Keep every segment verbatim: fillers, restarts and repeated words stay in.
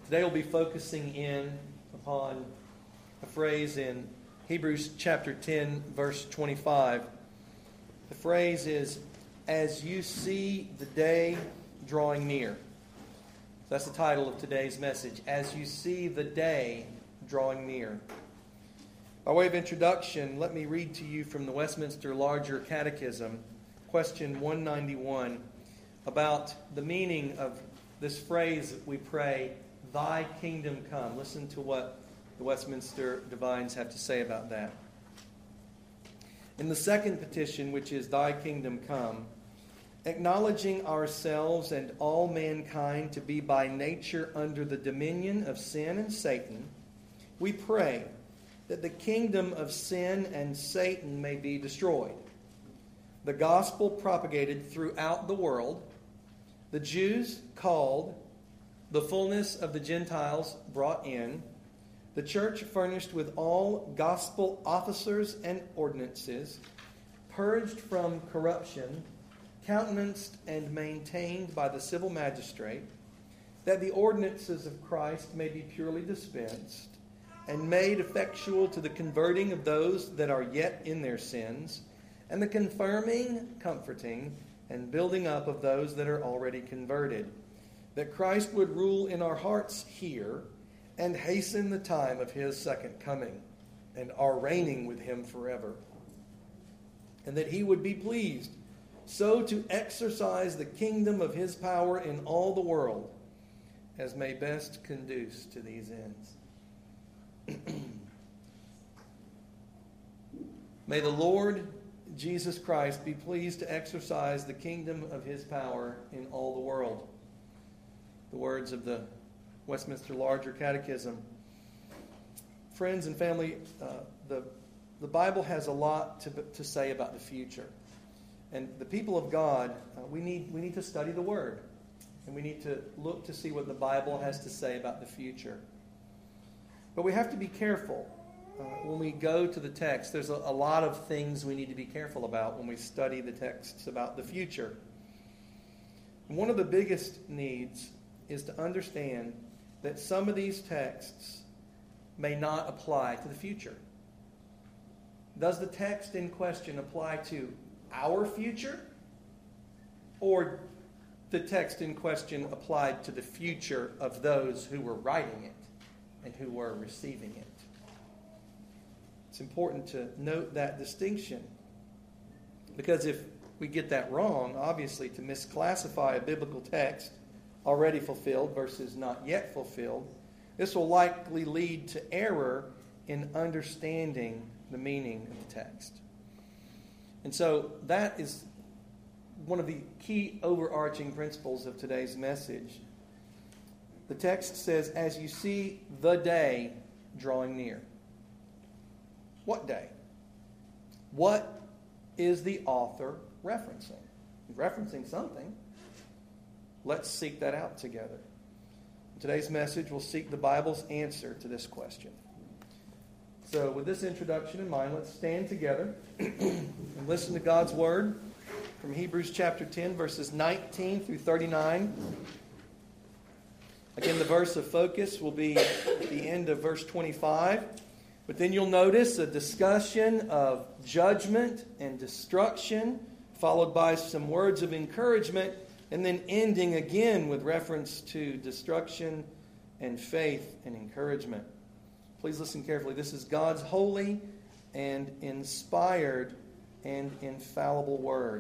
Today we'll be focusing in upon a phrase in Hebrews chapter ten, verse twenty-five. The phrase is, "As you see the day drawing near." So that's the title of today's message, "As you see the day drawing near." By way of introduction, let me read to you from the Westminster Larger Catechism, question one ninety-one, about the meaning of this phrase that we pray, "Thy kingdom come." Listen to what the Westminster divines have to say about that. In the second petition, which is, "Thy kingdom come," acknowledging ourselves and all mankind to be by nature under the dominion of sin and Satan, we pray that the kingdom of sin and Satan may be destroyed, the gospel propagated throughout the world, the Jews called, the fullness of the Gentiles brought in, the church furnished with all gospel officers and ordinances, purged from corruption, countenanced and maintained by the civil magistrate, that the ordinances of Christ may be purely dispensed, and made effectual to the converting of those that are yet in their sins, and the confirming, comforting, and building up of those that are already converted, that Christ would rule in our hearts here, and hasten the time of his second coming, and our reigning with him forever. And that he would be pleased so to exercise the kingdom of his power in all the world, as may best conduce to these ends. May the Lord Jesus Christ be pleased to exercise the kingdom of his power in all the world. The words of the Westminster Larger Catechism. Friends and family, uh, the, the Bible has a lot to, to say about the future. And the people of God, uh, we need, we need to study the Word. And we need to look to see what the Bible has to say about the future. But we have to be careful uh, when we go to the text. There's a, a lot of things we need to be careful about when we study the texts about the future. And one of the biggest needs is to understand that some of these texts may not apply to the future. Does the text in question apply to our future? Or the text in question applied to the future of those who were writing it and who were receiving it? It's important to note that distinction, because if we get that wrong, obviously to misclassify a biblical text already fulfilled versus not yet fulfilled, this will likely lead to error in understanding the meaning of the text. And so that is one of the key overarching principles of today's message. The text says, "As you see the day drawing near." What day? What is the author referencing? He's referencing something. Let's seek that out together. In today's message, we'll seek the Bible's answer to this question. So with this introduction in mind, let's stand together and listen to God's Word from Hebrews chapter ten, verses nineteen through thirty-nine. Again, the verse of focus will be at the end of verse twenty-five. But then you'll notice a discussion of judgment and destruction, followed by some words of encouragement, and then ending again with reference to destruction and faith and encouragement. Please listen carefully. This is God's holy and inspired and infallible word.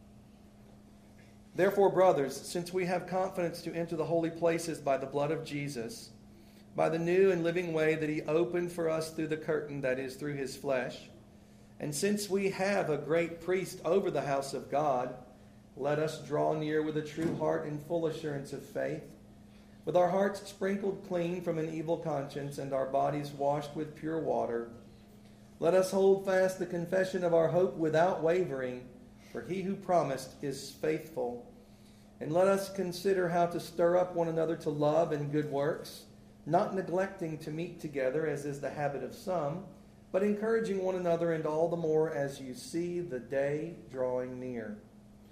"Therefore, brothers, since we have confidence to enter the holy places by the blood of Jesus, by the new and living way that he opened for us through the curtain, that is, through his flesh, and since we have a great priest over the house of God, let us draw near with a true heart and full assurance of faith, with our hearts sprinkled clean from an evil conscience and our bodies washed with pure water. Let us hold fast the confession of our hope without wavering, for he who promised is faithful. And let us consider how to stir up one another to love and good works, not neglecting to meet together, as is the habit of some, but encouraging one another, and all the more as you see the day drawing near.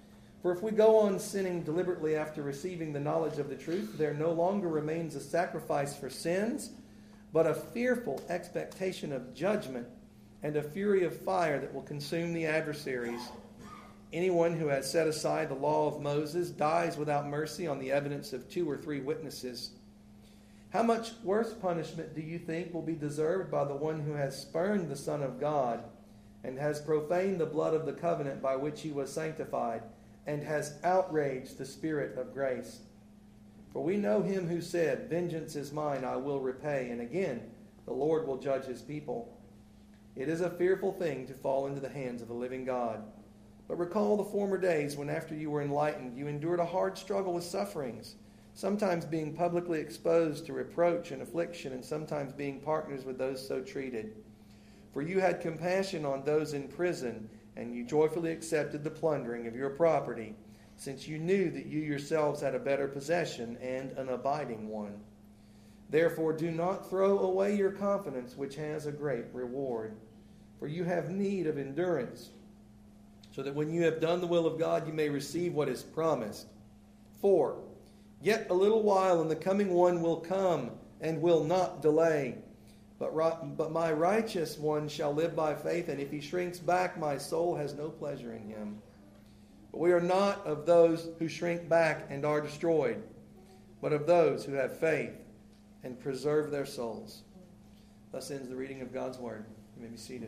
For if we go on sinning deliberately after receiving the knowledge of the truth, there no longer remains a sacrifice for sins, but a fearful expectation of judgment and a fury of fire that will consume the adversaries. Anyone who has set aside the law of Moses dies without mercy on the evidence of two or three witnesses. How much worse punishment do you think will be deserved by the one who has spurned the Son of God and has profaned the blood of the covenant by which he was sanctified, and has outraged the Spirit of grace? For we know him who said, "Vengeance is mine, I will repay," and again, "The Lord will judge his people." It is a fearful thing to fall into the hands of the living God. But recall the former days when, after you were enlightened, you endured a hard struggle with sufferings, sometimes being publicly exposed to reproach and affliction, and sometimes being partners with those so treated. For you had compassion on those in prison, and you joyfully accepted the plundering of your property, since you knew that you yourselves had a better possession and an abiding one. Therefore do not throw away your confidence, which has a great reward. For you have need of endurance, so that when you have done the will of God, you may receive what is promised. For yet a little while, and the coming one will come, and will not delay. But, but my righteous one shall live by faith, and if he shrinks back, my soul has no pleasure in him. But we are not of those who shrink back and are destroyed, but of those who have faith and preserve their souls. Thus ends the reading of God's word. You may be seated.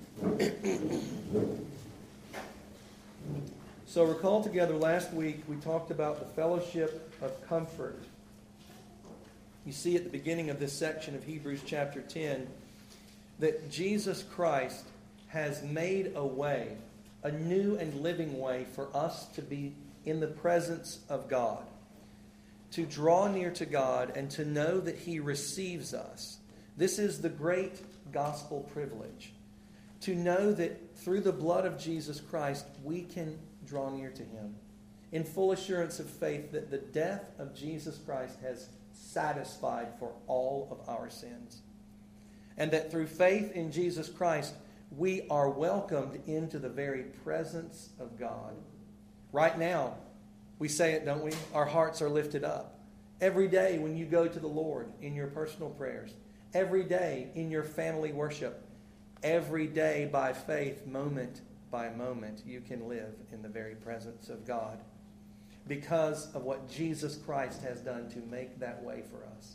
So recall together, last week we talked about the fellowship of comfort. You see at the beginning of this section of Hebrews chapter ten that Jesus Christ has made a way, a new and living way for us to be in the presence of God, to draw near to God and to know that He receives us. This is the great gospel privilege, to know that through the blood of Jesus Christ we can draw near to Him in full assurance of faith that the death of Jesus Christ has satisfied for all of our sins. And that through faith in Jesus Christ, we are welcomed into the very presence of God. Right now, we say it, don't we? Our hearts are lifted up. Every day when you go to the Lord in your personal prayers, every day in your family worship, every day by faith, moment by moment, you can live in the very presence of God, because of what Jesus Christ has done to make that way for us.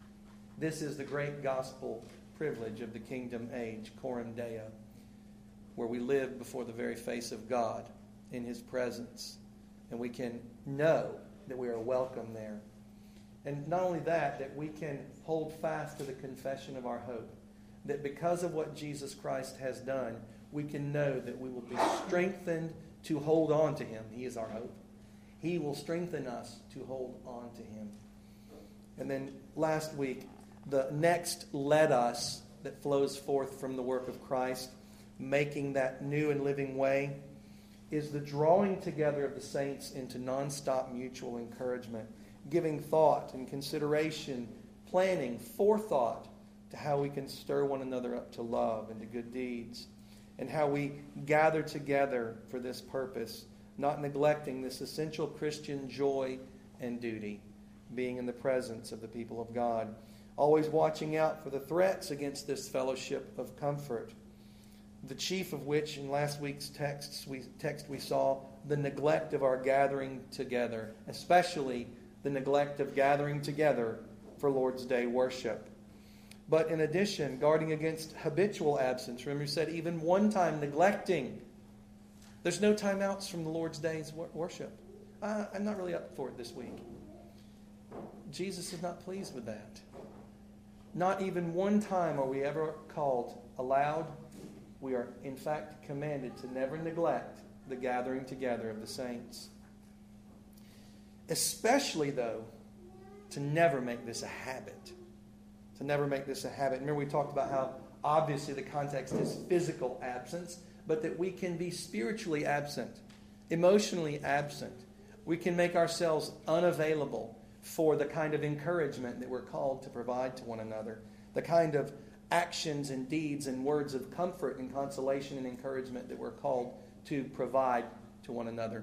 This is the great gospel privilege of the kingdom age, Coram Deo, where we live before the very face of God in His presence. And we can know that we are welcome there. And not only that, that we can hold fast to the confession of our hope. That because of what Jesus Christ has done, we can know that we will be strengthened to hold on to Him. He is our hope. He will strengthen us to hold on to Him. And then last week, the next "let us" that flows forth from the work of Christ, making that new and living way, is the drawing together of the saints into nonstop mutual encouragement, giving thought and consideration, planning, forethought to how we can stir one another up to love and to good deeds, and how we gather together for this purpose, not neglecting this essential Christian joy and duty, being in the presence of the people of God, always watching out for the threats against this fellowship of comfort, the chief of which in last week's texts we, text we saw the neglect of our gathering together, especially the neglect of gathering together for Lord's Day worship. But in addition, guarding against habitual absence. Remember, he said even one time neglecting. There's no timeouts from the Lord's Day's worship. Uh, I'm not really up for it this week. Jesus is not pleased with that. Not even one time are we ever called aloud. We are, in fact, commanded to never neglect the gathering together of the saints. Especially, though, to never make this a habit. To never make this a habit. Remember, we talked about how obviously the context is physical absence, but that we can be spiritually absent, emotionally absent. We can make ourselves unavailable for the kind of encouragement that we're called to provide to one another, the kind of actions and deeds and words of comfort and consolation and encouragement that we're called to provide to one another.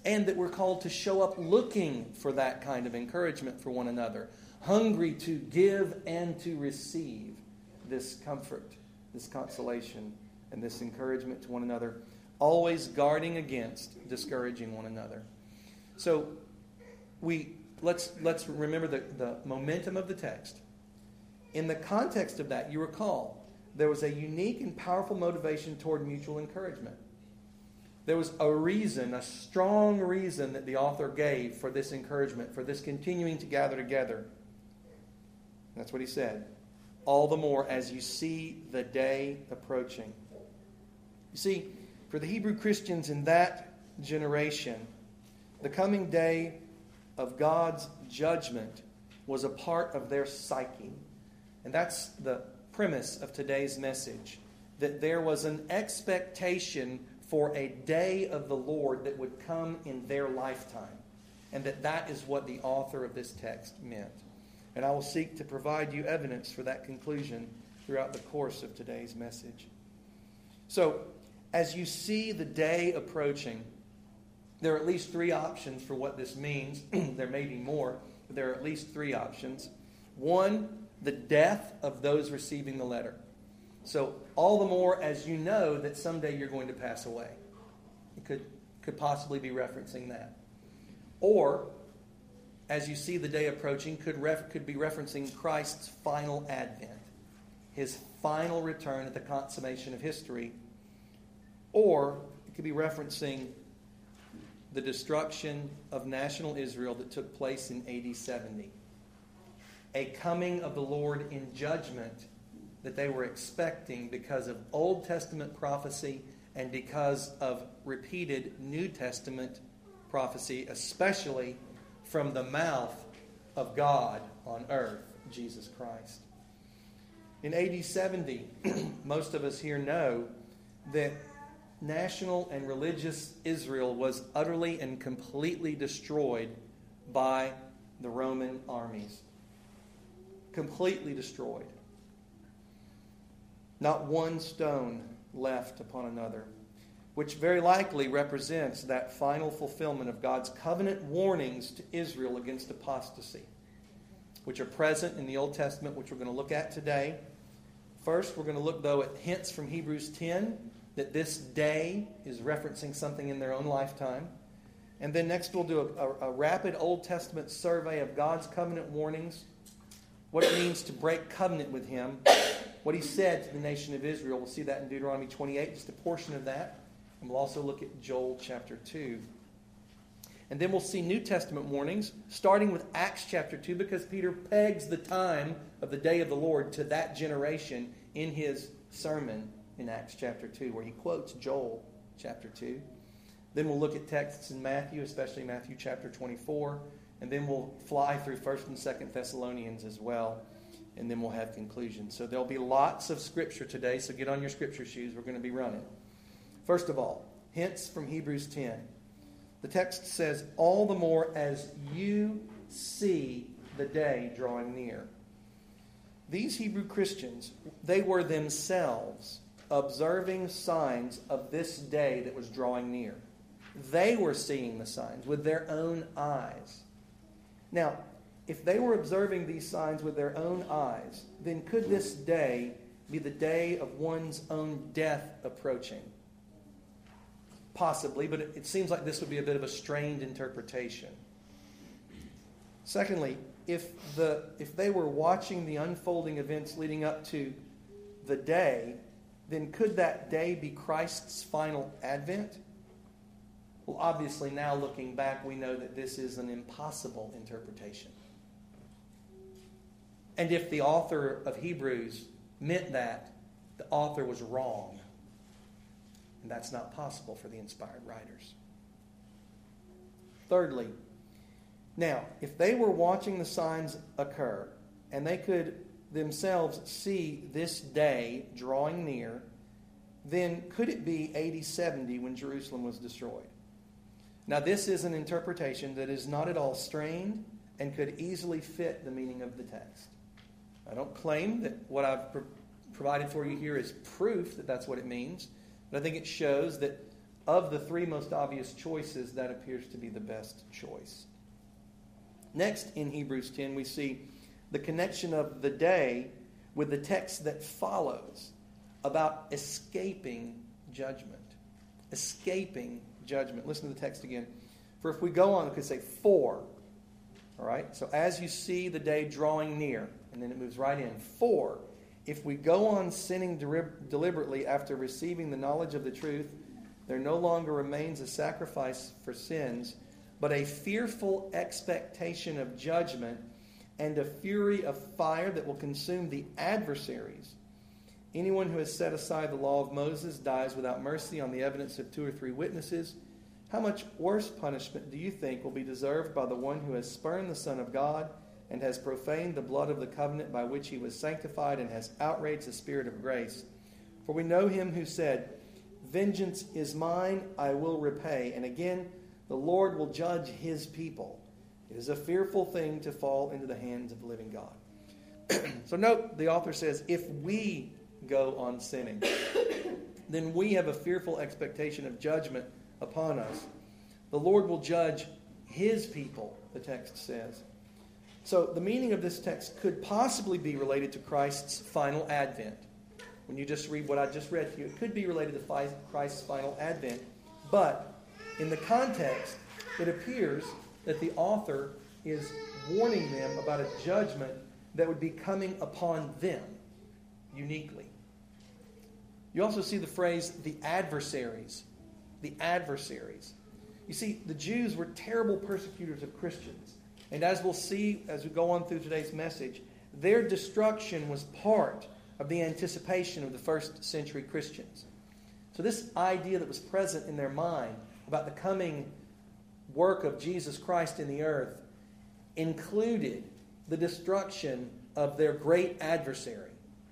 and that we're called to show up looking for that kind of encouragement for one another, hungry to give and to receive this comfort, this consolation, and this encouragement to one another, always guarding against discouraging one another. So we let's let's remember the, the momentum of the text. In the context of that, you recall, there was a unique and powerful motivation toward mutual encouragement. There was a reason, a strong reason that the author gave for this encouragement, for this continuing to gather together. That's what he said. All the more as you see the day approaching. You see, for the Hebrew Christians in that generation, the coming day of God's judgment was a part of their psyche. And that's the premise of today's message, that there was an expectation for a day of the Lord that would come in their lifetime, and that that is what the author of this text meant. And I will seek to provide you evidence for that conclusion throughout the course of today's message. So, as you see the day approaching, there are at least three options for what this means. There may be more, but there are at least three options. One, the death of those receiving the letter. So, all the more as you know that someday you're going to pass away. It could, could possibly be referencing that. Or, as you see the day approaching, could, ref, could be referencing Christ's final advent. His final return at the consummation of history. Or, it could be referencing the destruction of national Israel that took place in A D seventy. A coming of the Lord in judgment that they were expecting because of Old Testament prophecy and because of repeated New Testament prophecy, especially from the mouth of God on earth, Jesus Christ. In A D seventy, most of us here know that national and religious Israel was utterly and completely destroyed by the Roman armies. Completely destroyed. Not one stone left upon another, which very likely represents that final fulfillment of God's covenant warnings to Israel against apostasy, which are present in the Old Testament, which we're going to look at today. First, we're going to look, though, at hints from Hebrews ten, that this day is referencing something in their own lifetime. And then next we'll do a, a, a rapid Old Testament survey of God's covenant warnings, what it means to break covenant with Him, what He said to the nation of Israel. We'll see that in Deuteronomy twenty-eight, just a portion of that. And we'll also look at Joel chapter two. And then we'll see New Testament warnings, starting with Acts chapter two, because Peter pegs the time of the day of the Lord to that generation in his sermon in Acts chapter two, where he quotes Joel chapter two. Then we'll look at texts in Matthew, especially Matthew chapter twenty-four. And then we'll fly through first and second Thessalonians as well. And then we'll have conclusions. So there'll be lots of Scripture today, so get on your Scripture shoes. We're going to be running. First of all, hints from Hebrews ten. The text says, all the more as you see the day drawing near. These Hebrew Christians, they were themselves observing signs of this day that was drawing near. They were seeing the signs with their own eyes. Now, if they were observing these signs with their own eyes, then could this day be the day of one's own death approaching? Possibly, but it seems like this would be a bit of a strained interpretation. Secondly, if the if they were watching the unfolding events leading up to the day, then could that day be Christ's final advent? Well, obviously now looking back, we know that this is an impossible interpretation. And if the author of Hebrews meant that, the author was wrong. And that's not possible for the inspired writers. Thirdly, now, if they were watching the signs occur, and they could themselves see this day drawing near, then could it be A D seventy when Jerusalem was destroyed? Now, this is an interpretation that is not at all strained and could easily fit the meaning of the text. I don't claim that what I've pro- provided for you here is proof that that's what it means, but I think it shows that of the three most obvious choices, that appears to be the best choice. Next, in Hebrews ten, we see the connection of the day with the text that follows about escaping judgment. Escaping judgment. Listen to the text again. For if we go on, we could say for. All right? So as you see the day drawing near, and then it moves right in. For, if we go on sinning deliberately after receiving the knowledge of the truth, there no longer remains a sacrifice for sins, but a fearful expectation of judgment and a fury of fire that will consume the adversaries. Anyone who has set aside the law of Moses dies without mercy on the evidence of two or three witnesses. How much worse punishment do you think will be deserved by the one who has spurned the Son of God and has profaned the blood of the covenant by which he was sanctified and has outraged the Spirit of grace? For we know him who said, vengeance is mine, I will repay. And again, the Lord will judge his people. It is a fearful thing to fall into the hands of the living God. So note, the author says, if we go on sinning, then we have a fearful expectation of judgment upon us. The Lord will judge his people, the text says. So the meaning of this text could possibly be related to Christ's final advent. When you just read what I just read to you, it could be related to Christ's final advent. But in the context, it appears that the author is warning them about a judgment that would be coming upon them uniquely. You also see the phrase, the adversaries. The adversaries. You see, the Jews were terrible persecutors of Christians. And as we'll see as we go on through today's message, their destruction was part of the anticipation of the first century Christians. So this idea that was present in their mind about the coming work of Jesus Christ in the earth included the destruction of their great adversary,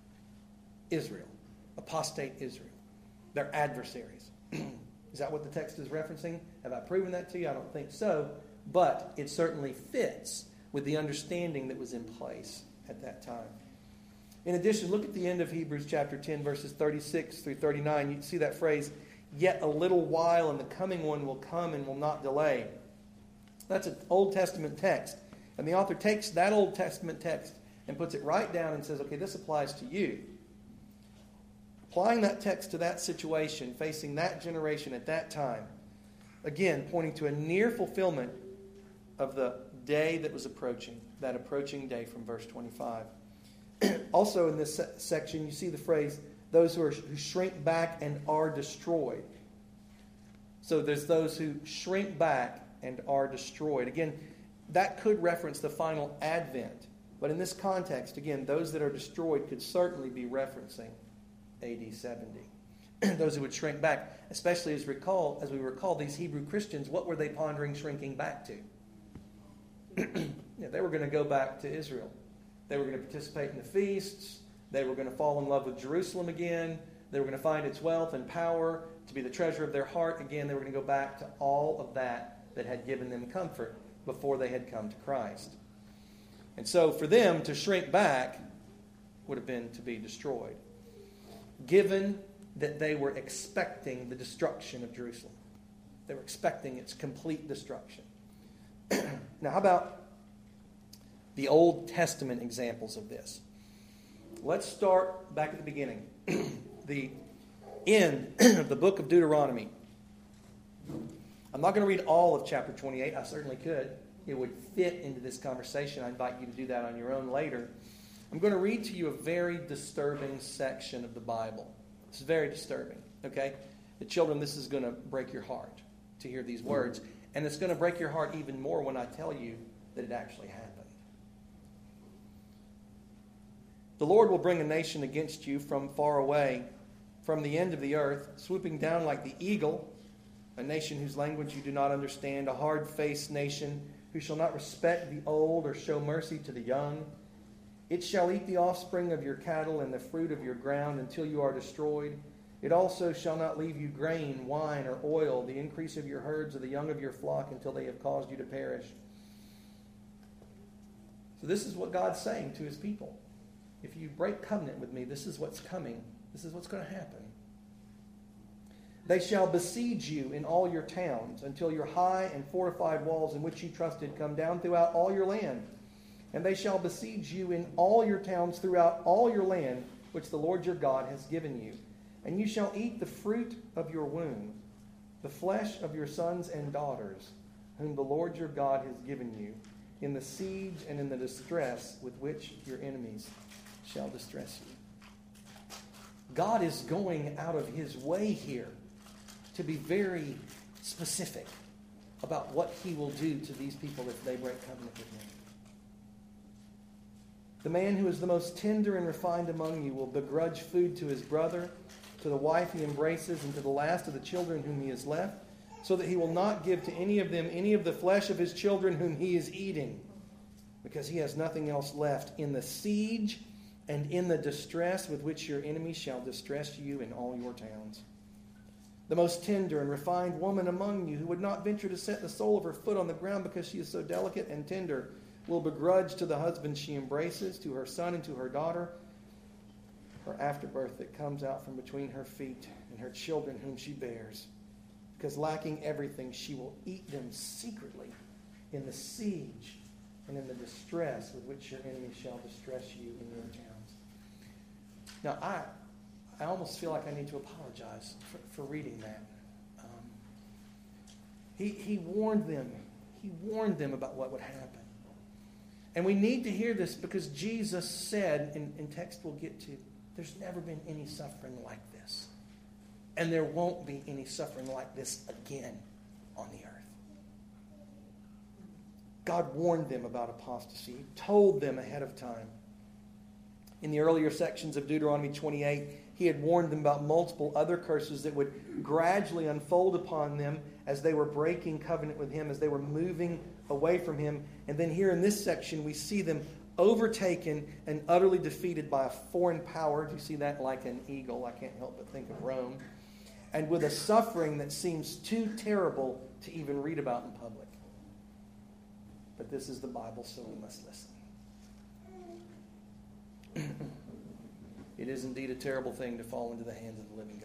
Israel, apostate Israel, their adversaries. Is that what the text is referencing? Have I proven that to you? I don't think so, but it certainly fits with the understanding that was in place at that time. In addition, look at the end of Hebrews chapter ten, verses thirty-six through thirty-nine. You see that phrase, yet a little while and the coming one will come and will not delay. That's an Old Testament text. And the author takes that Old Testament text and puts it right down and says, okay, this applies to you. Applying that text to that situation, facing that generation at that time, again, pointing to a near fulfillment of the day that was approaching, that approaching day from verse twenty-five. Also in this se- section, you see the phrase, those who, are, who shrink back and are destroyed. So there's those who shrink back and are destroyed. Again, that could reference the final advent. But in this context, again, those that are destroyed could certainly be referencing A D seventy. Those who would shrink back, especially as recall, as we recall, these Hebrew Christians, what were they pondering shrinking back to? Yeah, they were going to go back to Israel. They were going to participate in the feasts. They were going to fall in love with Jerusalem again. They were going to find its wealth and power to be the treasure of their heart. Again, they were going to go back to all of that that had given them comfort before they had come to Christ. And so for them to shrink back would have been to be destroyed, given that they were expecting the destruction of Jerusalem. They were expecting its complete destruction. Now, how about the Old Testament examples of this? Let's start back at the beginning. The end of the book of Deuteronomy. I'm not going to read all of chapter twenty-eight. I certainly could. It would fit into this conversation. I invite you to do that on your own later. I'm going to read to you a very disturbing section of the Bible. It's very disturbing, okay? The children, this is going to break your heart to hear these words. And it's going to break your heart even more when I tell you that it actually happened. The Lord will bring a nation against you from far away, from the end of the earth, swooping down like the eagle, a nation whose language you do not understand, a hard-faced nation who shall not respect the old or show mercy to the young. It shall eat the offspring of your cattle and the fruit of your ground until you are destroyed. It also shall not leave you grain, wine, or oil, the increase of your herds or the young of your flock until they have caused you to perish. So this is what God's saying to his people. If you break covenant with me, this is what's coming. This is what's going to happen. They shall besiege you in all your towns until your high and fortified walls in which you trusted come down throughout all your land. And they shall besiege you in all your towns throughout all your land, which the Lord your God has given you. And you shall eat the fruit of your womb, the flesh of your sons and daughters, whom the Lord your God has given you, in the siege and in the distress with which your enemies shall distress you. God is going out of his way here to be very specific about what he will do to these people if they break covenant with him. The man who is the most tender and refined among you will begrudge food to his brother, to the wife he embraces, and to the last of the children whom he has left, so that he will not give to any of them any of the flesh of his children whom he is eating, because he has nothing else left in the siege and in the distress with which your enemies shall distress you in all your towns. The most tender and refined woman among you, who would not venture to set the sole of her foot on the ground because she is so delicate and tender, will begrudge to the husband she embraces, to her son and to her daughter, her afterbirth that comes out from between her feet, and her children whom she bears. Because lacking everything, she will eat them secretly in the siege and in the distress with which your enemies shall distress you in your towns. Now, I I almost feel like I need to apologize for, for reading that. Um, he, he warned them. He warned them about what would happen. And we need to hear this because Jesus said, in, in text we'll get to, there's never been any suffering like this. And there won't be any suffering like this again on the earth. God warned them about apostasy. He told them ahead of time. In the earlier sections of Deuteronomy twenty-eight, he had warned them about multiple other curses that would gradually unfold upon them as they were breaking covenant with him, as they were moving away from him. And then here in this section, we see them overtaken and utterly defeated by a foreign power. Do you see that? Like an eagle. I can't help but think of Rome. And with a suffering that seems too terrible to even read about in public. But this is the Bible, so we must listen. It is indeed a terrible thing to fall into the hands of the living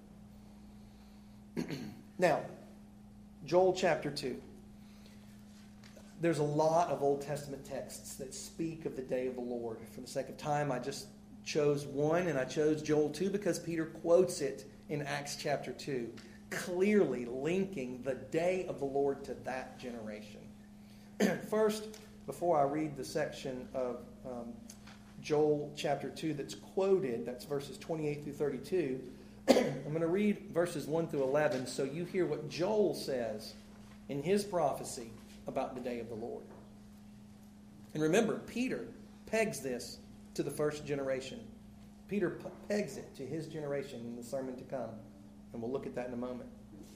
God. Now, Joel chapter two. There's a lot of Old Testament texts that speak of the day of the Lord. For the sake of time, I just chose one, and I chose Joel two because Peter quotes it in Acts chapter two, clearly linking the day of the Lord to that generation. First, before I read the section of um, Joel chapter two that's quoted, that's verses twenty-eight through thirty-two, I'm going to read verses one through eleven so you hear what Joel says in his prophecy about the day of the Lord. And remember, Peter pegs this to the first generation. Peter pegs it to his generation in the sermon to come. And we'll look at that in a moment.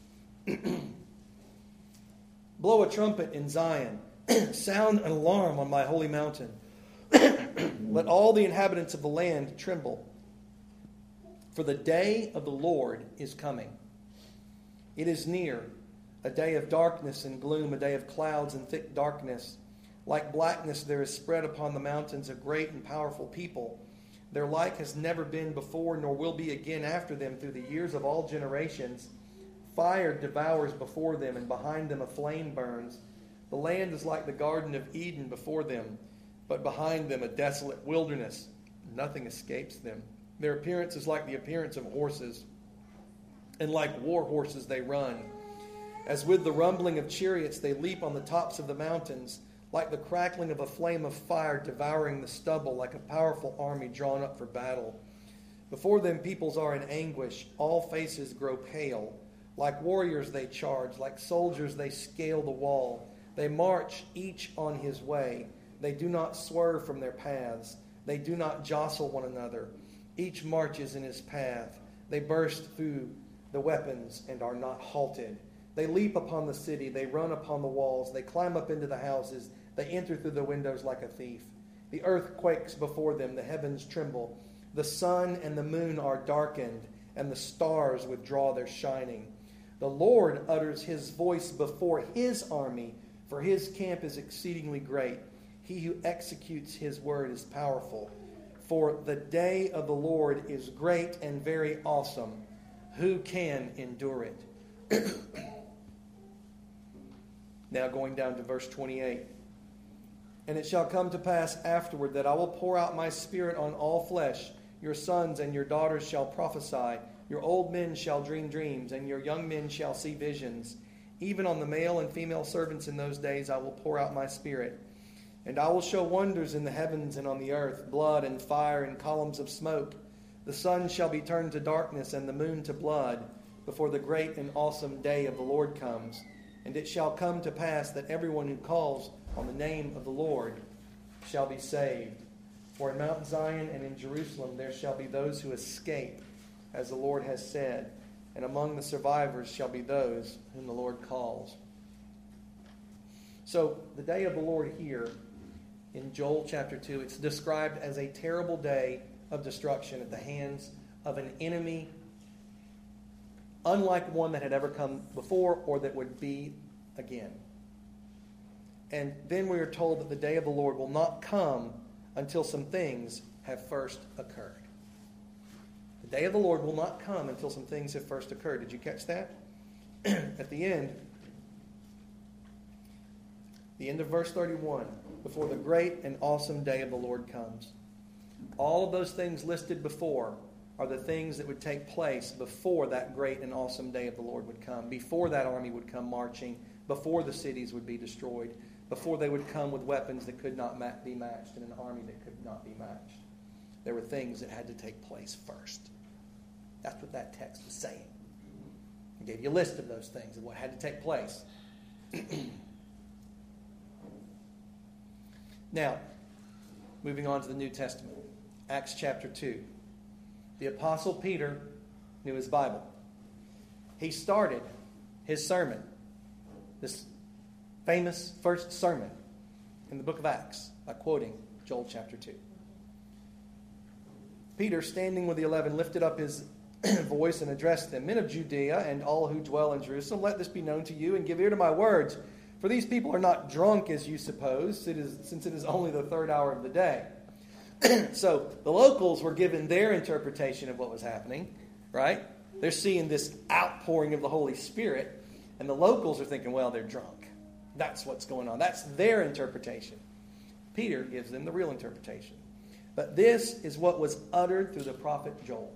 Blow a trumpet in Zion. Sound an alarm on my holy mountain. Let all the inhabitants of the land tremble. For the day of the Lord is coming. It is near, a day of darkness and gloom, a day of clouds and thick darkness. Like blackness there is spread upon the mountains a great and powerful people. Their like has never been before, nor will be again after them through the years of all generations. Fire devours before them, and behind them a flame burns. The land is like the Garden of Eden before them, but behind them a desolate wilderness. Nothing escapes them. Their appearance is like the appearance of horses, and like war horses they run. As with the rumbling of chariots they leap on the tops of the mountains, like the crackling of a flame of fire devouring the stubble, like a powerful army drawn up for battle. Before them peoples are in anguish, all faces grow pale. Like warriors they charge, like soldiers they scale the wall. They march each on his way. They do not swerve from their paths. They do not jostle one another. Each marches in his path. They burst through the weapons and are not halted. They leap upon the city. They run upon the walls. They climb up into the houses. They enter through the windows like a thief. The earth quakes before them. The heavens tremble. The sun and the moon are darkened, and the stars withdraw their shining. The Lord utters his voice before his army, for his camp is exceedingly great. He who executes his word is powerful. For the day of the Lord is great and very awesome. Who can endure it? Now going down to verse twenty-eight. And it shall come to pass afterward that I will pour out my Spirit on all flesh. Your sons and your daughters shall prophesy. Your old men shall dream dreams, and your young men shall see visions. Even on the male and female servants in those days I will pour out my Spirit. And I will show wonders in the heavens and on the earth, blood and fire and columns of smoke. The sun shall be turned to darkness and the moon to blood, before the great and awesome day of the Lord comes. And it shall come to pass that everyone who calls on the name of the Lord shall be saved. For in Mount Zion and in Jerusalem there shall be those who escape, as the Lord has said, and among the survivors shall be those whom the Lord calls. So the day of the Lord here in Joel chapter two, it's described as a terrible day of destruction at the hands of an enemy unlike one that had ever come before or that would be again. And then we are told that the day of the Lord will not come until some things have first occurred. The day of the Lord will not come until some things have first occurred. Did you catch that? At the end, the end of verse thirty-one, before the great and awesome day of the Lord comes. All of those things listed before are the things that would take place before that great and awesome day of the Lord would come, before that army would come marching, before the cities would be destroyed, before they would come with weapons that could not ma- be matched and an army that could not be matched. There were things that had to take place first. That's what that text was saying. It gave you a list of those things and what had to take place. Now, moving on to the New Testament. Acts chapter two. The Apostle Peter knew his Bible. He started his sermon, this famous first sermon in the book of Acts, by quoting Joel chapter two. Peter, standing with the eleven, lifted up his voice and addressed them. Men of Judea and all who dwell in Jerusalem, let this be known to you, and give ear to my words. For these people are not drunk, as you suppose, it is, since it is only the third hour of the day. So the locals were given their interpretation of what was happening, right? They're seeing this outpouring of the Holy Spirit, and the locals are thinking, well, they're drunk. That's what's going on. That's their interpretation. Peter gives them the real interpretation. But this is what was uttered through the prophet Joel.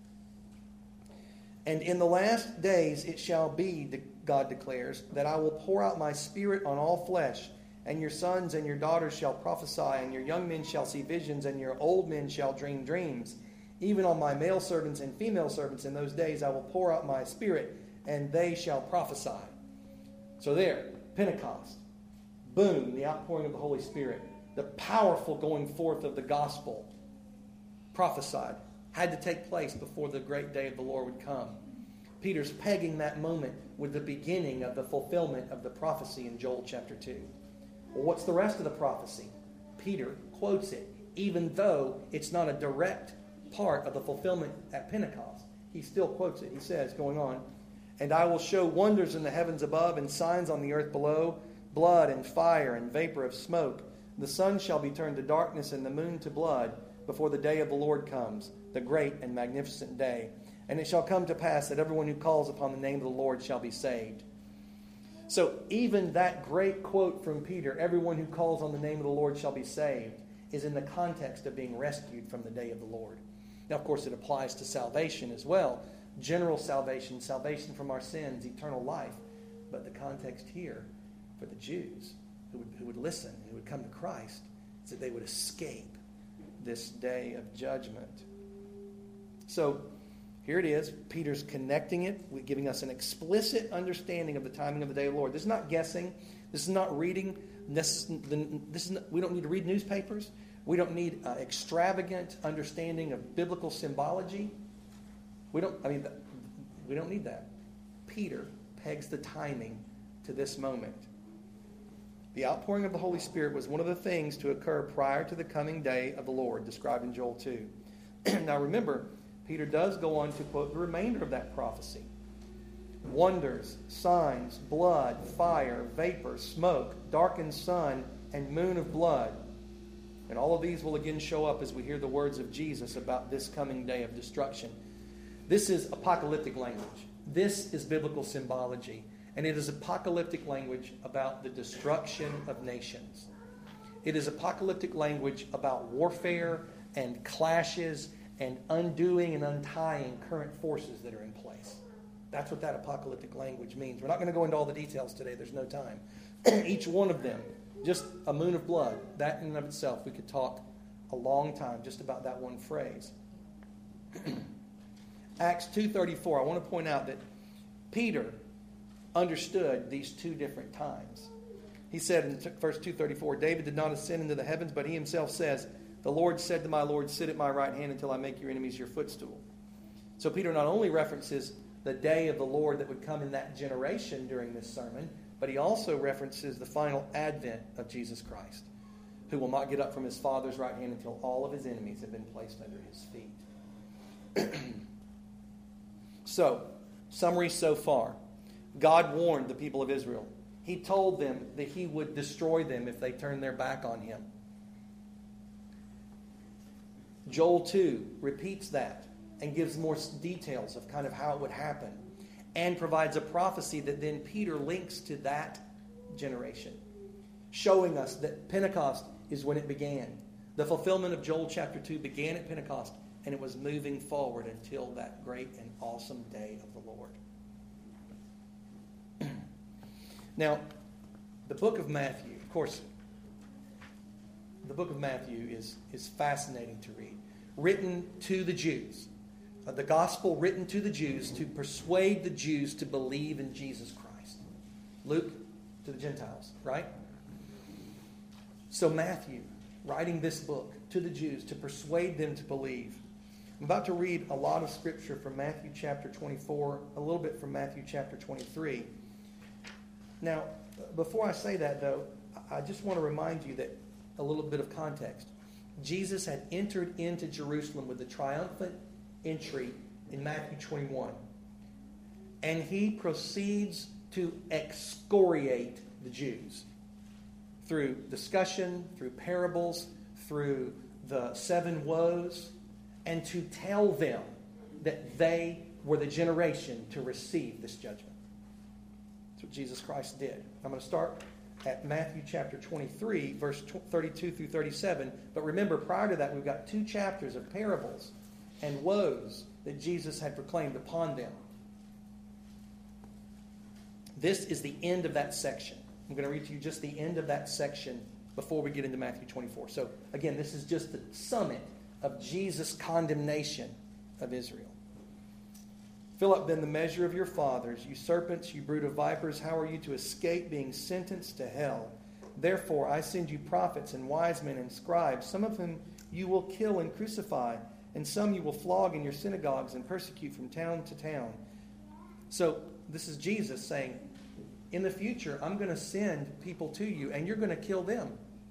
And in the last days it shall be, God declares, that I will pour out my Spirit on all flesh, and your sons and your daughters shall prophesy, and your young men shall see visions, and your old men shall dream dreams. Even on my male servants and female servants in those days I will pour out my Spirit, and they shall prophesy. So there, Pentecost. Boom, the outpouring of the Holy Spirit. The powerful going forth of the gospel, prophesied, had to take place before the great day of the Lord would come. Peter's pegging that moment with the beginning of the fulfillment of the prophecy in Joel chapter two. Well, what's the rest of the prophecy? Peter quotes it, even though it's not a direct part of the fulfillment at Pentecost. He still quotes it. He says, going on, and I will show wonders in the heavens above and signs on the earth below, blood and fire and vapor of smoke. The sun shall be turned to darkness and the moon to blood before the day of the Lord comes, the great and magnificent day. And it shall come to pass that everyone who calls upon the name of the Lord shall be saved. So even that great quote from Peter, everyone who calls on the name of the Lord shall be saved, is in the context of being rescued from the day of the Lord. Now, of course, it applies to salvation as well. General salvation, salvation from our sins, eternal life. But the context here for the Jews who would, who would listen, who would come to Christ, is that they would escape this day of judgment. So here it is. Peter's connecting it, giving us an explicit understanding of the timing of the day of the Lord. This is not guessing. This is not reading. This, this is not, we don't need to read newspapers. We don't need uh, extravagant understanding of biblical symbology. We don't. I mean, we don't need that. Peter pegs the timing to this moment. The outpouring of the Holy Spirit was one of the things to occur prior to the coming day of the Lord, described in Joel two. Now remember, Peter does go on to quote the remainder of that prophecy. Wonders, signs, blood, fire, vapor, smoke, darkened sun, and moon of blood. And all of these will again show up as we hear the words of Jesus about this coming day of destruction. This is apocalyptic language. This is biblical symbology. And it is apocalyptic language about the destruction of nations. It is apocalyptic language about warfare and clashes and undoing and untying current forces that are in place. That's what that apocalyptic language means. We're not going to go into all the details today. There's no time. Each one of them, just a moon of blood, that in and of itself, we could talk a long time just about that one phrase. Acts two thirty-four, I want to point out that Peter understood these two different times. He said in verse two thirty-four, David did not ascend into the heavens, but he himself says, the Lord said to my Lord, sit at my right hand until I make your enemies your footstool. So Peter not only references the day of the Lord that would come in that generation during this sermon, but he also references the final advent of Jesus Christ, who will not get up from his Father's right hand until all of his enemies have been placed under his feet. So, summary so far. God warned the people of Israel. He told them that he would destroy them if they turned their back on him. Joel two repeats that and gives more details of kind of how it would happen, and provides a prophecy that then Peter links to that generation, showing us that Pentecost is when it began. The fulfillment of Joel chapter two began at Pentecost, and it was moving forward until that great and awesome day of the Lord. Now, the book of Matthew, of course, the book of Matthew is, is fascinating to read. Written to the Jews. Uh, the gospel written to the Jews to persuade the Jews to believe in Jesus Christ. Luke to the Gentiles, right? So Matthew, writing this book to the Jews to persuade them to believe. I'm about to read a lot of scripture from Matthew chapter twenty-four, a little bit from Matthew chapter twenty-three. Now, before I say that, though, I just want to remind you that a little bit of context. Jesus had entered into Jerusalem with the triumphant entry in Matthew twenty-one. And he proceeds to excoriate the Jews through discussion, through parables, through the seven woes, and to tell them that they were the generation to receive this judgment. That's what Jesus Christ did. I'm going to start at Matthew chapter twenty-three, verse thirty-two through thirty-seven. But remember, prior to that, we've got two chapters of parables and woes that Jesus had proclaimed upon them. This is the end of that section. I'm going to read to you just the end of that section before we get into Matthew twenty-four. So, again, this is just the summit of Jesus' condemnation of Israel. Fill up then the measure of your fathers, you serpents, you brood of vipers. How are you to escape being sentenced to hell? Therefore, I send you prophets and wise men and scribes, some of whom you will kill and crucify, and some you will flog in your synagogues and persecute from town to town. So, this is Jesus saying, in the future, I'm going to send people to you, and you're going to kill them.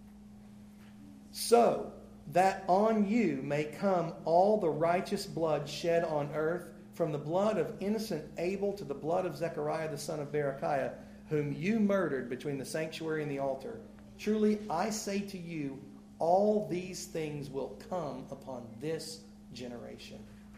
So that on you may come all the righteous blood shed on earth, from the blood of innocent Abel to the blood of Zechariah the son of Berechiah, whom you murdered between the sanctuary and the altar. Truly, I say to you, all these things will come upon this generation.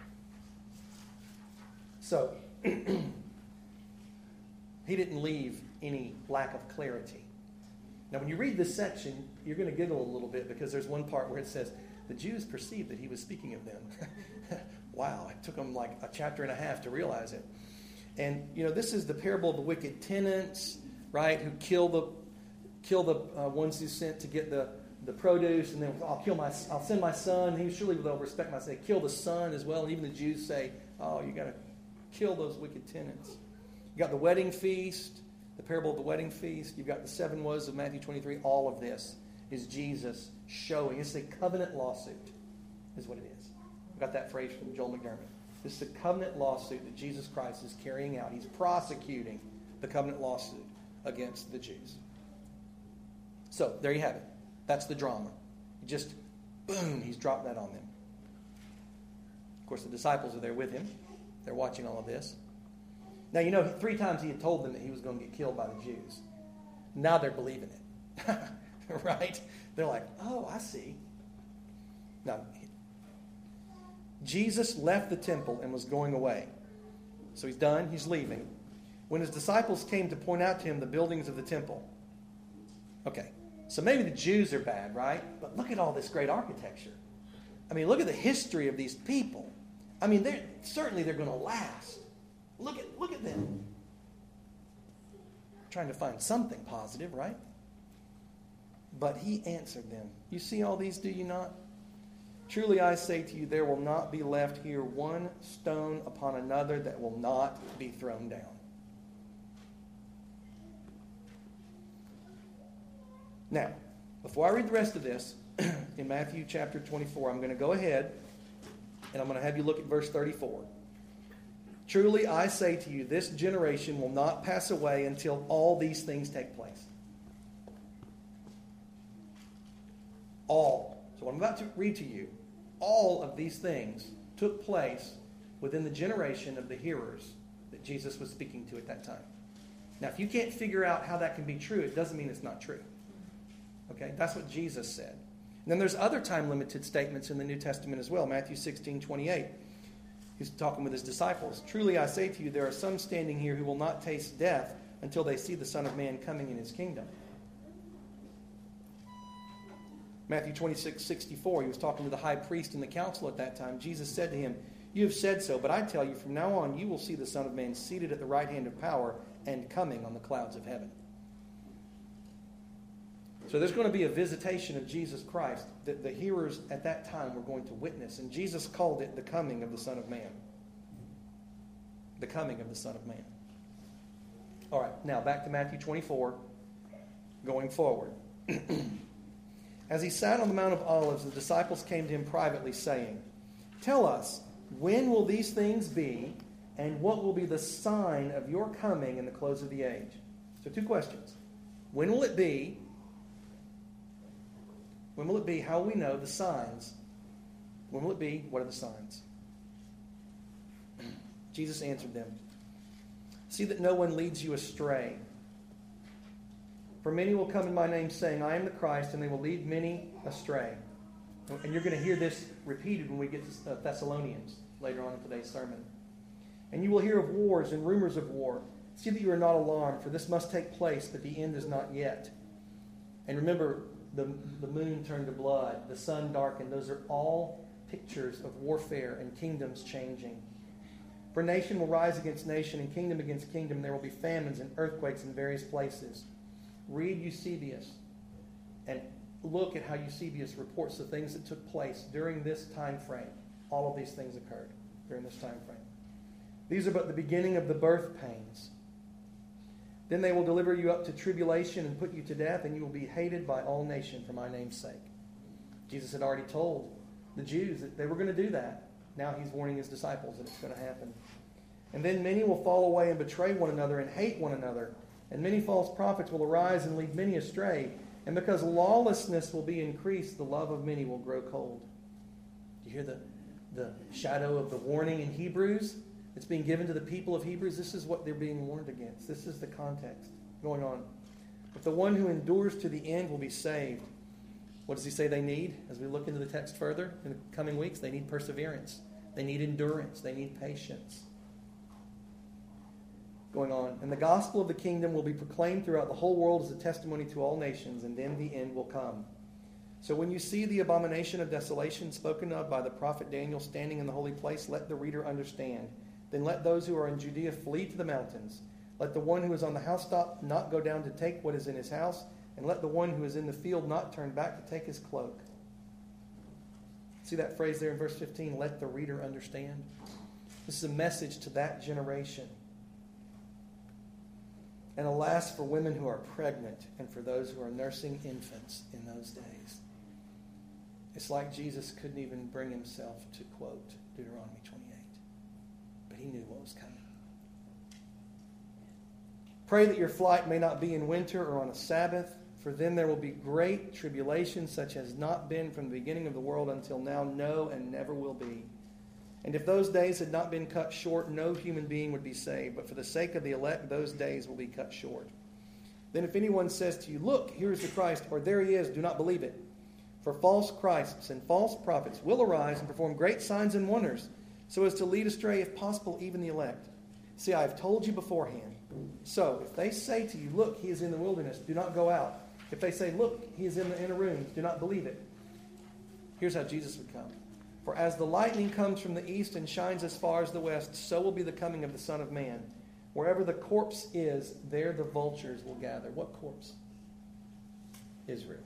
So, he didn't leave any lack of clarity. Now, when you read this section, you're going to giggle a little bit because there's one part where it says, the Jews perceived that he was speaking of them. Wow, it took them like a chapter and a half to realize it. And, you know, this is the parable of the wicked tenants, right, who kill the kill the uh, ones who sent to get the, the produce, and then I'll kill my, I'll send my son. He surely will respect my son. Kill the son as well. And even the Jews say, oh, you got to kill those wicked tenants. You got the wedding feast, the parable of the wedding feast. You've got the seven woes of Matthew twenty-three. All of this is Jesus showing. It's a covenant lawsuit, is what it is. I got that phrase from Joel McDermott. This is a covenant lawsuit that Jesus Christ is carrying out. He's prosecuting the covenant lawsuit against the Jews. So, there you have it. That's the drama. Just, boom, he's dropped that on them. Of course, the disciples are there with him. They're watching all of this. Now, you know, three times he had told them that he was going to get killed by the Jews. Now they're believing it. Right? They're like, oh, I see. Now, Jesus left the temple and was going away. So he's done, he's leaving. When his disciples came to point out to him the buildings of the temple. Okay, so maybe the Jews are bad, right? But look at all this great architecture. I mean, look at the history of these people. I mean, they're, certainly they're going to last. Look at, look at them. Trying to find something positive, right? But he answered them. You see all these, do you not? Truly I say to you, there will not be left here one stone upon another that will not be thrown down. Now, before I read the rest of this, in Matthew chapter twenty-four, I'm going to go ahead and I'm going to have you look at verse thirty-four. Truly I say to you, this generation will not pass away until all these things take place. All. So what I'm about to read to you, all of these things took place within the generation of the hearers that Jesus was speaking to at that time. Now, if you can't figure out how that can be true, it doesn't mean it's not true. Okay? That's what Jesus said. And then there's other time-limited statements in the New Testament as well. Matthew sixteen twenty-eight. He's talking with his disciples. Truly I say to you, there are some standing here who will not taste death until they see the Son of Man coming in his kingdom. Matthew twenty-six sixty-four, he was talking to the high priest in the council at that time. Jesus said to him, you have said so, but I tell you, from now on you will see the Son of Man seated at the right hand of power and coming on the clouds of heaven. So there's going to be a visitation of Jesus Christ that the hearers at that time were going to witness. And Jesus called it the coming of the Son of Man. The coming of the Son of Man. All right, now back to Matthew twenty-four, going forward. As he sat on the Mount of Olives, the disciples came to him privately, saying, tell us, when will these things be, and what will be the sign of your coming in the close of the age? So two questions. When will it be? When will it be? How will we know the signs? When will it be? What are the signs? Jesus answered them, see that no one leads you astray. For many will come in my name saying, I am the Christ, and they will lead many astray. And you're going to hear this repeated when we get to Thessalonians later on in today's sermon. And you will hear of wars and rumors of war. See that you are not alarmed, for this must take place, but the end is not yet. And remember, the, the moon turned to blood, the sun darkened. Those are all pictures of warfare and kingdoms changing. For nation will rise against nation and kingdom against kingdom. There will be famines and earthquakes in various places. Read Eusebius and look at how Eusebius reports the things that took place during this time frame. All of these things occurred during this time frame. These are but the beginning of the birth pains. Then they will deliver you up to tribulation and put you to death, and you will be hated by all nations for my name's sake. Jesus had already told the Jews that they were going to do that. Now he's warning his disciples that it's going to happen. And then many will fall away and betray one another and hate one another. And many false prophets will arise and lead many astray. And because lawlessness will be increased, the love of many will grow cold. Do you hear the, the shadow of the warning in Hebrews? It's being given to the people of Hebrews. This is what they're being warned against. This is the context going on. But the one who endures to the end will be saved. What does he say they need? As we look into the text further in the coming weeks, they need perseverance. They need endurance. They need patience. Going on. And the gospel of the kingdom will be proclaimed throughout the whole world as a testimony to all nations, and then the end will come. So when you see the abomination of desolation spoken of by the prophet Daniel standing in the holy place, let the reader understand. Then let those who are in Judea flee to the mountains. Let the one who is on the housetop not go down to take what is in his house, and let the one who is in the field not turn back to take his cloak. See that phrase there in verse fifteen, let the reader understand? This is a message to that generation. And alas for women who are pregnant and for those who are nursing infants in those days. It's like Jesus couldn't even bring himself to quote Deuteronomy twenty-eight. But he knew what was coming. Pray that your flight may not be in winter or on a Sabbath, for then there will be great tribulation such as has not been from the beginning of the world until now, no, and never will be. And if those days had not been cut short, no human being would be saved. But for the sake of the elect, those days will be cut short. Then if anyone says to you, look, here is the Christ, or there he is, do not believe it. For false Christs and false prophets will arise and perform great signs and wonders, so as to lead astray, if possible, even the elect. See, I have told you beforehand. So, if they say to you, look, he is in the wilderness, do not go out. If they say, look, he is in the inner rooms, do not believe it. Here's how Jesus would come. For as the lightning comes from the east and shines as far as the west, so will be the coming of the Son of Man. Wherever the corpse is, there the vultures will gather. What corpse? Israel.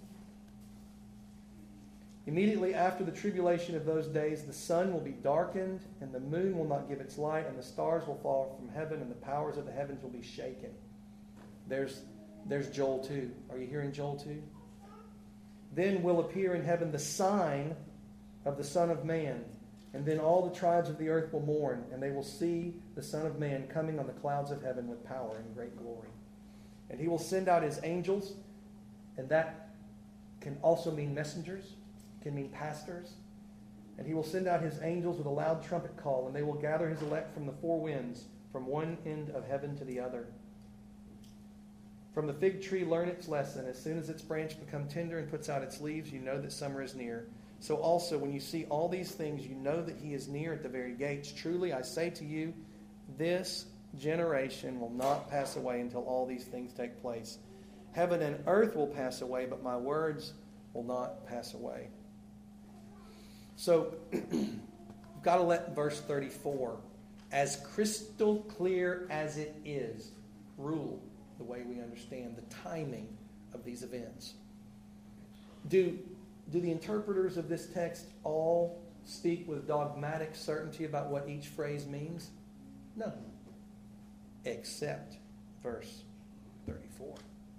Immediately after the tribulation of those days, the sun will be darkened, and the moon will not give its light, and the stars will fall from heaven, and the powers of the heavens will be shaken. There's, there's Joel two. Are you hearing Joel two? Then will appear in heaven the sign of the Son of Man, and then all the tribes of the earth will mourn, and they will see the Son of Man coming on the clouds of heaven with power and great glory. And he will send out his angels, and that can also mean messengers, can mean pastors. And he will send out his angels with a loud trumpet call, and they will gather his elect from the four winds, from one end of heaven to the other. From the fig tree learn its lesson. As soon as its branch becomes tender and puts out its leaves, you know that summer is near. So also, when you see all these things, you know that he is near at the very gates. Truly, I say to you, this generation will not pass away until all these things take place. Heaven and earth will pass away, but my words will not pass away. So, we've got to let verse thirty-four, as crystal clear as it is, rule the way we understand the timing of these events. Do, do the interpreters of this text all speak with dogmatic certainty about what each phrase means? No. Except verse thirty-four.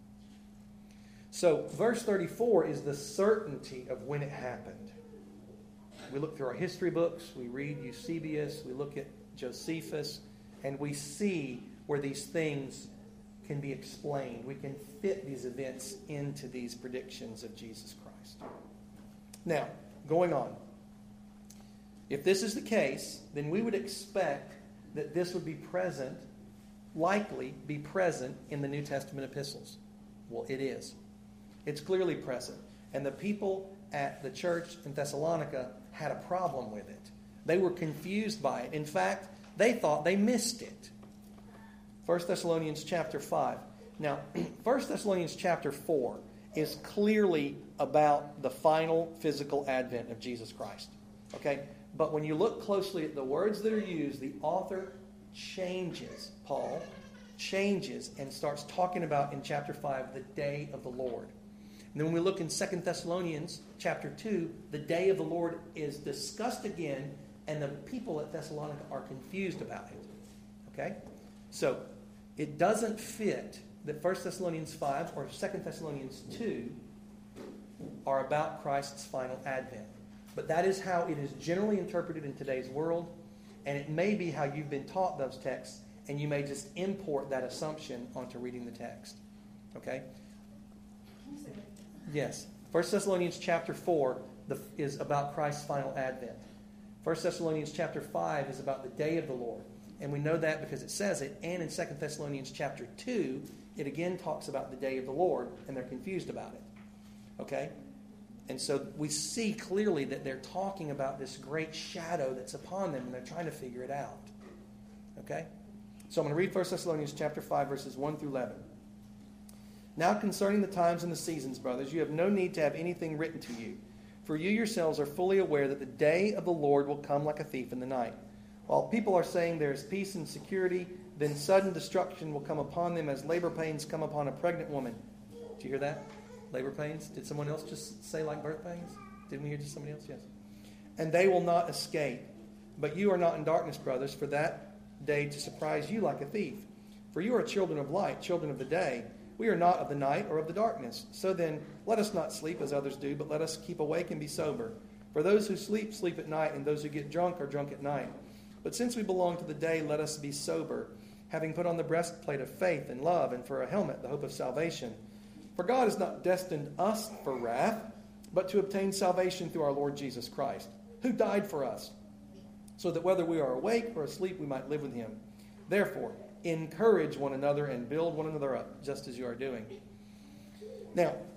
So, verse thirty-four is the certainty of when it happened. We look through our history books, we read Eusebius, we look at Josephus, and we see where these things can be explained. We can fit these events into these predictions of Jesus Christ. Now, going on. If this is the case, then we would expect that this would be present, likely be present in the New Testament epistles. Well, it is. It's clearly present. And the people at the church in Thessalonica had a problem with it. They were confused by it. In fact, they thought they missed it. First Thessalonians chapter five. Now, First Thessalonians chapter four is clearly about the final physical advent of Jesus Christ. Okay? But when you look closely at the words that are used, the author changes, Paul changes and starts talking about in chapter five the day of the Lord. And then when we look in Second Thessalonians chapter two, the day of the Lord is discussed again, and the people at Thessalonica are confused about it. Okay? So, it doesn't fit that First Thessalonians five or Second Thessalonians two are about Christ's final advent. But that is how it is generally interpreted in today's world, and it may be how you've been taught those texts, and you may just import that assumption onto reading the text. Okay? Yes. First Thessalonians chapter four the, is about Christ's final advent. First Thessalonians chapter five is about the day of the Lord. And we know that because it says it. And in Second Thessalonians chapter two, it again talks about the day of the Lord, and they're confused about it. Okay? And so we see clearly that they're talking about this great shadow that's upon them, and they're trying to figure it out. Okay? So I'm going to read First Thessalonians chapter five, verses one through eleven. Now concerning the times and the seasons, brothers, you have no need to have anything written to you. For you yourselves are fully aware that the day of the Lord will come like a thief in the night. While people are saying there is peace and security, then sudden destruction will come upon them as labor pains come upon a pregnant woman. Did you hear that? Labor pains? Did someone else just say like birth pains? Didn't we hear just somebody else? Yes. And they will not escape. But you are not in darkness, brothers, for that day to surprise you like a thief. For you are children of light, children of the day. We are not of the night or of the darkness. So then, let us not sleep as others do, but let us keep awake and be sober. For those who sleep, sleep at night, and those who get drunk are drunk at night. But since we belong to the day, let us be sober, having put on the breastplate of faith and love, and for a helmet, the hope of salvation. For God has not destined us for wrath, but to obtain salvation through our Lord Jesus Christ, who died for us, so that whether we are awake or asleep, we might live with him. Therefore, encourage one another and build one another up, just as you are doing. Now,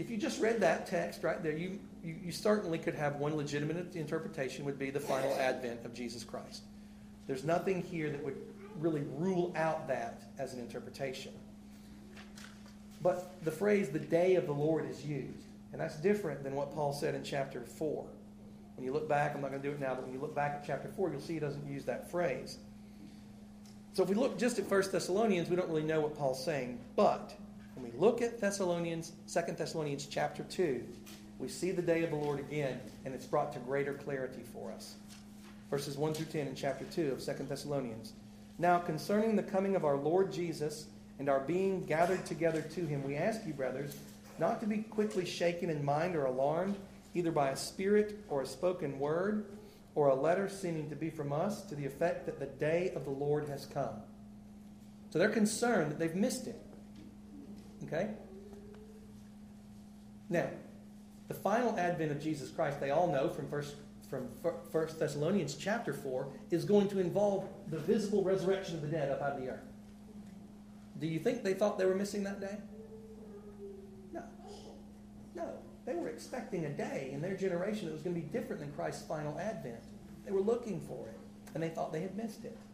if you just read that text right there, you, you, you certainly could have one legitimate interpretation would be the final advent of Jesus Christ. There's nothing here that would really rule out that as an interpretation. But the phrase, the day of the Lord, is used. And that's different than what Paul said in chapter four. When you look back, I'm not going to do it now, but when you look back at chapter four, you'll see he doesn't use that phrase. So if we look just at First Thessalonians, we don't really know what Paul's saying. But when we look at Thessalonians, Second Thessalonians chapter two, we see the day of the Lord again, and it's brought to greater clarity for us. Verses one through ten in chapter two of Second Thessalonians. Now concerning the coming of our Lord Jesus and our being gathered together to him, we ask you, brothers, not to be quickly shaken in mind or alarmed, either by a spirit or a spoken word, or a letter seeming to be from us, to the effect that the day of the Lord has come. So they're concerned that they've missed it. Okay? Now, the final advent of Jesus Christ, they all know from First from First Thessalonians chapter four, is going to involve the visible resurrection of the dead up out of the earth. Do you think they thought they were missing that day? No. No. They were expecting a day in their generation that was going to be different than Christ's final advent. They were looking for it, and they thought they had missed it.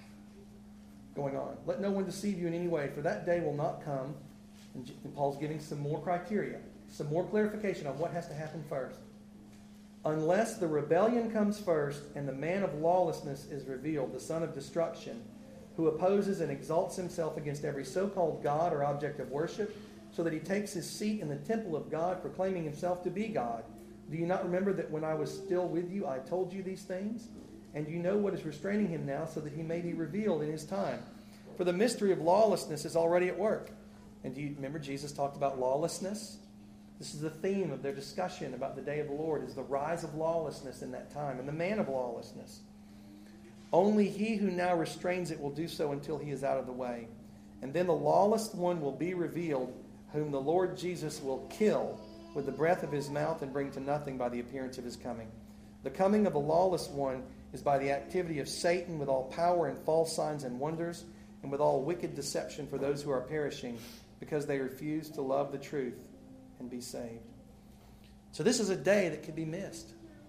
Going on. Let no one deceive you in any way, for that day will not come. And Paul's giving some more criteria, some more clarification on what has to happen first. Unless the rebellion comes first and the man of lawlessness is revealed, the son of destruction, who opposes and exalts himself against every so-called God or object of worship, so that he takes his seat in the temple of God, proclaiming himself to be God. Do you not remember that when I was still with you, I told you these things? And you know what is restraining him now, so that he may be revealed in his time. For the mystery of lawlessness is already at work. And do you remember Jesus talked about lawlessness? This is the theme of their discussion about the day of the Lord, is the rise of lawlessness in that time, and the man of lawlessness. Only he who now restrains it will do so until he is out of the way. And then the lawless one will be revealed, whom the Lord Jesus will kill with the breath of his mouth and bring to nothing by the appearance of his coming. The coming of the lawless one is by the activity of Satan with all power and false signs and wonders, and with all wicked deception for those who are perishing, because they refuse to love the truth and be saved. So this is a day that could be missed.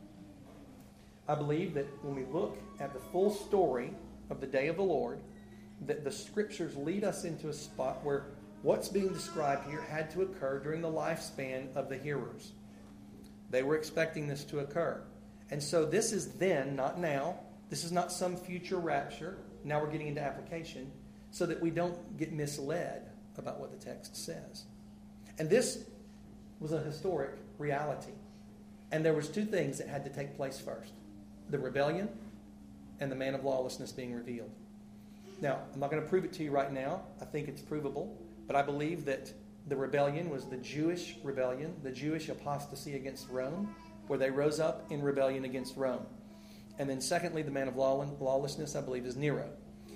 I believe that when we look at the full story of the day of the Lord, that the Scriptures lead us into a spot where what's being described here had to occur during the lifespan of the hearers. They were expecting this to occur. And so this is then, not now. This is not some future rapture. Now we're getting into application, so that we don't get misled about what the text says. And this was a historic reality. And there was two things that had to take place first. The rebellion and the man of lawlessness being revealed. Now, I'm not going to prove it to you right now. I think it's provable. But I believe that the rebellion was the Jewish rebellion, the Jewish apostasy against Rome, where they rose up in rebellion against Rome. And then secondly, the man of lawlessness, I believe, is Nero.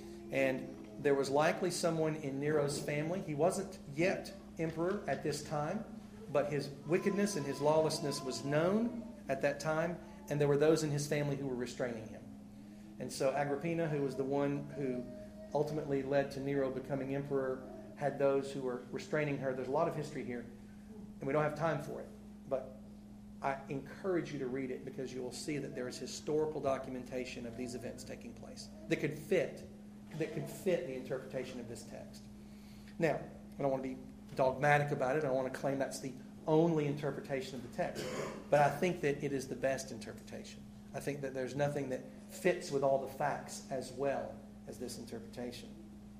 And there was likely someone in Nero's family. He wasn't yet emperor at this time, but his wickedness and his lawlessness was known at that time, and there were those in his family who were restraining him. And so Agrippina, who was the one who ultimately led to Nero becoming emperor, had those who were restraining her. There's a lot of history here, and we don't have time for it. But I encourage you to read it, because you will see that there is historical documentation of these events taking place that could fit, that could fit the interpretation of this text. Now, I don't want to be dogmatic about it. I don't want to claim that's the only interpretation of the text. But I think that it is the best interpretation. I think that there's nothing that fits with all the facts as well as this interpretation.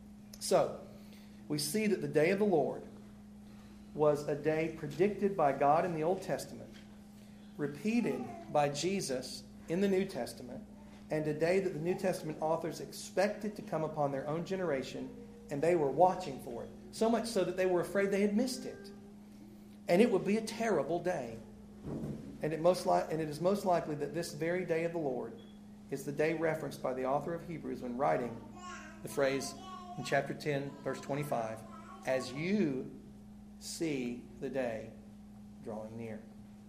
So, we see that the day of the Lord was a day predicted by God in the Old Testament, repeated by Jesus in the New Testament, and a day that the New Testament authors expected to come upon their own generation, and they were watching for it. So much so that they were afraid they had missed it. And it would be a terrible day. And it, most li- and it is most likely that this very day of the Lord is the day referenced by the author of Hebrews when writing the phrase in chapter ten, verse twenty-five, as you see the day drawing near.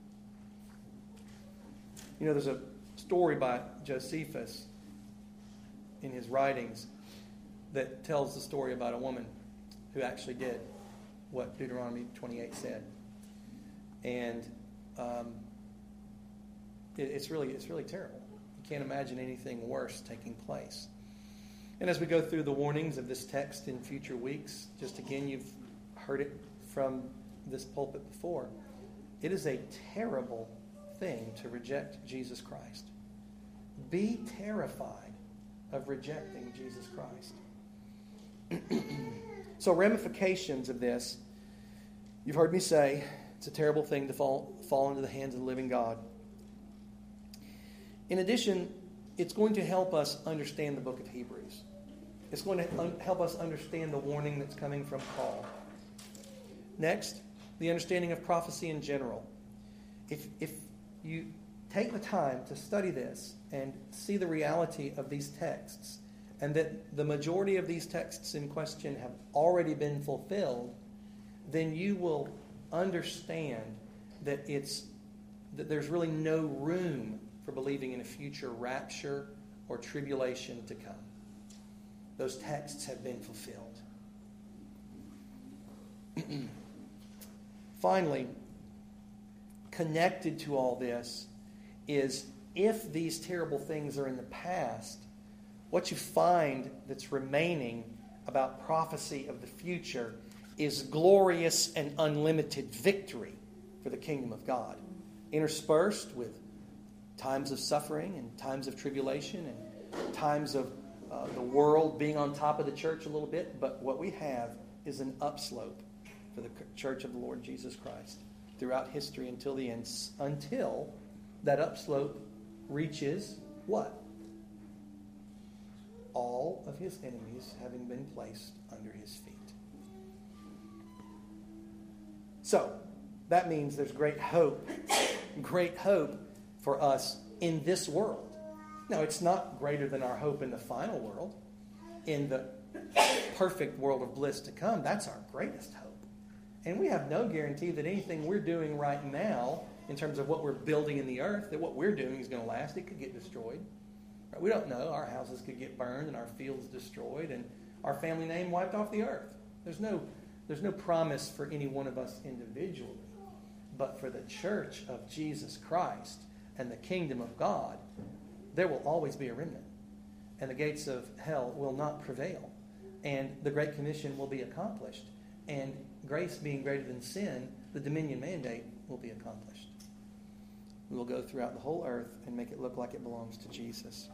You know, there's a story by Josephus in his writings that tells the story about a woman who actually did what Deuteronomy twenty-eight said. And um, it, it's really it's really terrible. You can't imagine anything worse taking place. And as we go through the warnings of this text in future weeks, just again, you've heard it from this pulpit before, it is a terrible thing to reject Jesus Christ. Be terrified of rejecting Jesus Christ. So ramifications of this, you've heard me say, it's a terrible thing to fall, fall into the hands of the living God. In addition, it's going to help us understand the book of Hebrews. It's going to un- help us understand the warning that's coming from Paul. Next, the understanding of prophecy in general. If, if you take the time to study this and see the reality of these texts, and that the majority of these texts in question have already been fulfilled, then you will understand that it's that there's really no room for believing in a future rapture or tribulation to come. Those texts have been fulfilled. Finally, connected to all this is, if these terrible things are in the past, what you find that's remaining about prophecy of the future is glorious and unlimited victory for the kingdom of God, interspersed with times of suffering and times of tribulation and times of uh, the world being on top of the church a little bit. But what we have is an upslope for the church of the Lord Jesus Christ throughout history until the end, until that upslope reaches what? All of his enemies having been placed under his feet. So, that means there's great hope, great hope for us in this world. Now, it's not greater than our hope in the final world, in the perfect world of bliss to come. That's our greatest hope. And we have no guarantee that anything we're doing right now, in terms of what we're building in the earth, that what we're doing is going to last. It could get destroyed. We don't know. Our houses could get burned and our fields destroyed and our family name wiped off the earth. There's no, there's no promise for any one of us individually. But for the church of Jesus Christ and the kingdom of God, there will always be a remnant. And the gates of hell will not prevail. And the Great Commission will be accomplished. And grace being greater than sin, the dominion mandate will be accomplished. We will go throughout the whole earth and make it look like it belongs to Jesus.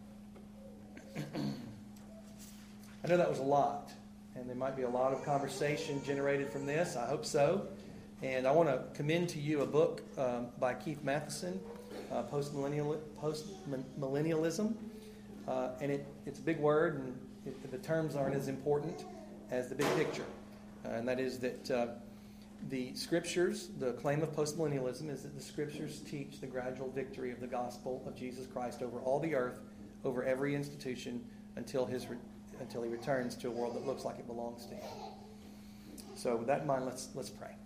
I know that was a lot, and there might be a lot of conversation generated from this. I hope so. And I want to commend to you a book um, by Keith Matheson, uh, Post-Millennial, Post-Millennialism. Uh, and it, it's a big word, and it, the terms aren't as important as the big picture. Uh, and that is that uh, the Scriptures, the claim of postmillennialism is that the Scriptures teach the gradual victory of the gospel of Jesus Christ over all the earth, over every institution, until his re- until he returns to a world that looks like it belongs to him. So with that in mind, let's let's pray.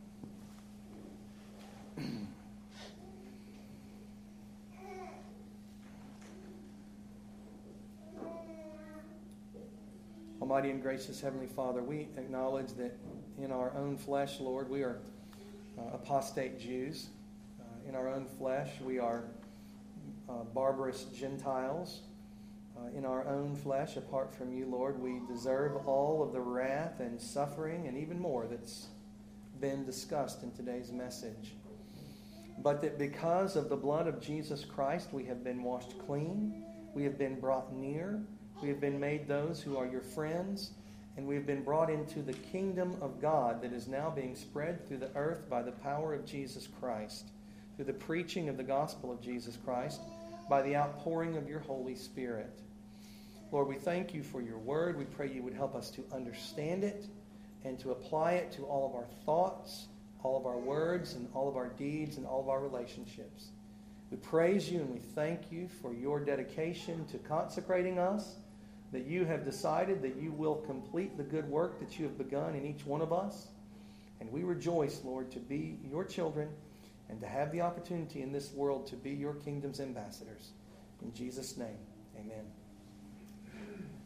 Almighty and gracious Heavenly Father, we acknowledge that in our own flesh, Lord, we are uh, apostate Jews. Uh, in our own flesh, we are uh, barbarous Gentiles. Uh, in our own flesh, apart from you, Lord, we deserve all of the wrath and suffering and even more that's been discussed in today's message. But that because of the blood of Jesus Christ, we have been washed clean, we have been brought near, we have been made those who are your friends, and we have been brought into the kingdom of God that is now being spread through the earth by the power of Jesus Christ, through the preaching of the gospel of Jesus Christ, by the outpouring of your Holy Spirit. Lord, we thank you for your word. We pray you would help us to understand it and to apply it to all of our thoughts, all of our words, and all of our deeds, and all of our relationships. We praise you and we thank you for your dedication to consecrating us, that you have decided that you will complete the good work that you have begun in each one of us. And we rejoice, Lord, to be your children and to have the opportunity in this world to be your kingdom's ambassadors. In Jesus' name, amen.